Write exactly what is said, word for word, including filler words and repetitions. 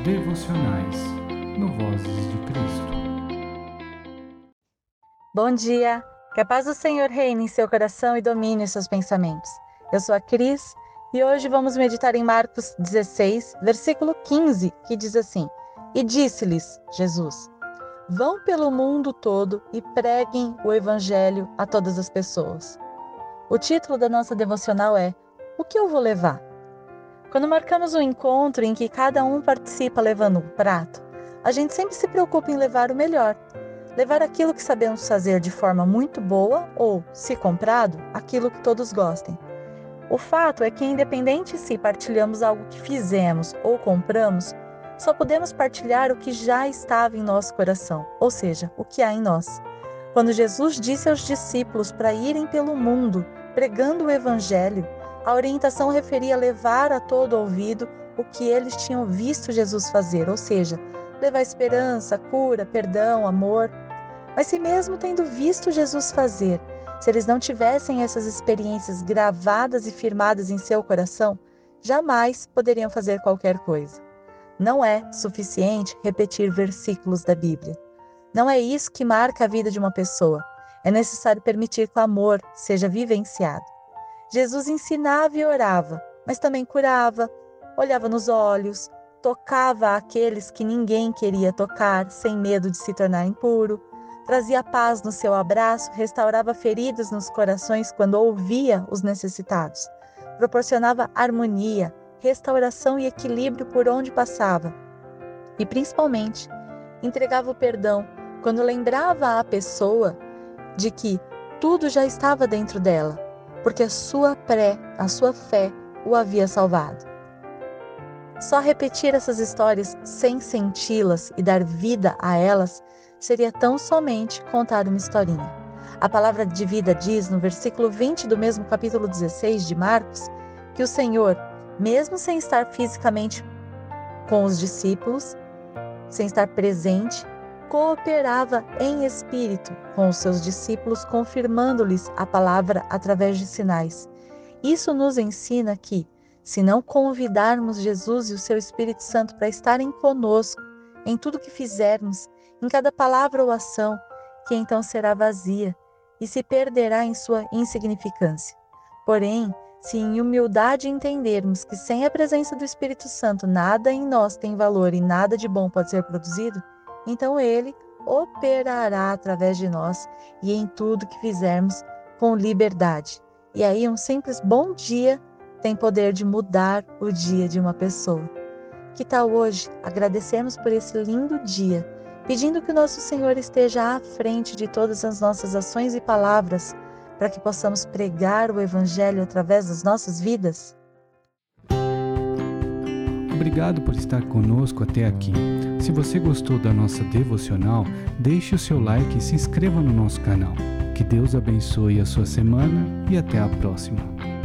Devocionais no Vozes de Cristo. Bom dia! Que a paz do Senhor reine em seu coração e domine os seus pensamentos. Eu sou a Cris e hoje vamos meditar em Marcos dezesseis, versículo quinze, que diz assim: E disse-lhes Jesus: Vão pelo mundo todo e preguem o Evangelho a todas as pessoas. O título da nossa devocional é O que eu vou levar? Quando marcamos um encontro em que cada um participa levando um prato, a gente sempre se preocupa em levar o melhor. Levar aquilo que sabemos fazer de forma muito boa ou, se comprado, aquilo que todos gostem. O fato é que, independente se partilhamos algo que fizemos ou compramos, só podemos partilhar o que já estava em nosso coração, ou seja, o que há em nós. Quando Jesus disse aos discípulos para irem pelo mundo, pregando o Evangelho, a orientação referia a levar a todo ouvido o que eles tinham visto Jesus fazer, ou seja, levar esperança, cura, perdão, amor. Mas se mesmo tendo visto Jesus fazer, se eles não tivessem essas experiências gravadas e firmadas em seu coração, jamais poderiam fazer qualquer coisa. Não é suficiente repetir versículos da Bíblia. Não é isso que marca a vida de uma pessoa. É necessário permitir que o amor seja vivenciado. Jesus ensinava e orava, mas também curava, olhava nos olhos, tocava aqueles que ninguém queria tocar, sem medo de se tornar impuro, trazia paz no seu abraço, restaurava feridas nos corações quando ouvia os necessitados, proporcionava harmonia, restauração e equilíbrio por onde passava e, principalmente, entregava o perdão quando lembrava a pessoa de que tudo já estava dentro dela, porque a sua pré, a sua fé o havia salvado. Só repetir essas histórias sem senti-las e dar vida a elas seria tão somente contar uma historinha. A palavra de vida diz, no versículo vinte do mesmo capítulo dezesseis de Marcos, que o Senhor, mesmo sem estar fisicamente com os discípulos, sem estar presente, cooperava em espírito com os seus discípulos, confirmando-lhes a palavra através de sinais. Isso nos ensina que, se não convidarmos Jesus e o seu Espírito Santo para estarem conosco em tudo que fizermos, em cada palavra ou ação, que então será vazia e se perderá em sua insignificância. Porém, se em humildade entendermos que sem a presença do Espírito Santo nada em nós tem valor e nada de bom pode ser produzido, então Ele operará através de nós e em tudo que fizermos com liberdade. E aí um simples bom dia tem poder de mudar o dia de uma pessoa. Que tal hoje agradecermos por esse lindo dia, pedindo que o nosso Senhor esteja à frente de todas as nossas ações e palavras, para que possamos pregar o Evangelho através das nossas vidas? Obrigado por estar conosco até aqui. Se você gostou da nossa devocional, deixe o seu like e se inscreva no nosso canal. Que Deus abençoe a sua semana e até a próxima.